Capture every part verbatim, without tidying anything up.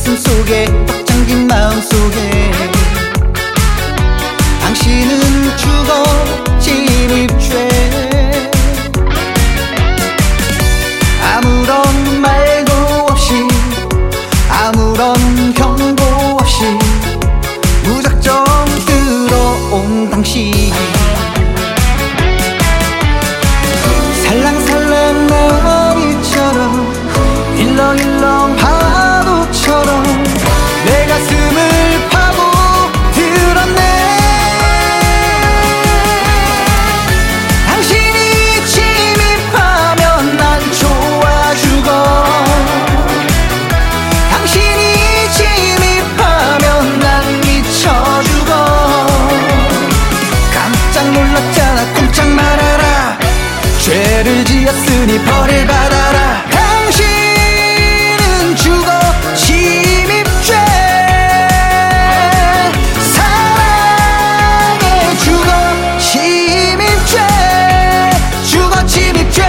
가슴 속에 꽉 잠긴 마음 속에 당신은 죽어 침입죄 아무런 말도 없이 아무런 경고 없이 무작정 들어온 당신 살랑살랑 나이처럼 일렁일렁 파도처럼 내 가슴을 파고 들었네 당신이 침입하면 난 좋아 죽어 당신이 침입하면 난 미쳐 죽어 깜짝 놀랐잖아 꼼짝 말아라 죄를 지었으니 벌을 받아라 당신은 죽어 침입죄 사랑에 죽어 침입죄 죽어 침입죄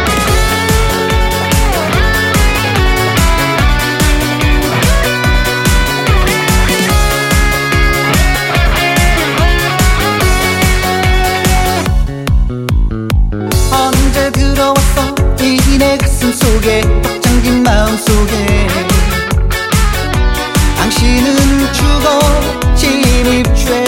언제 들어왔어 이 내 가슴 속에 꽉 잠긴 마음 속에 당신은 죽어 침입죄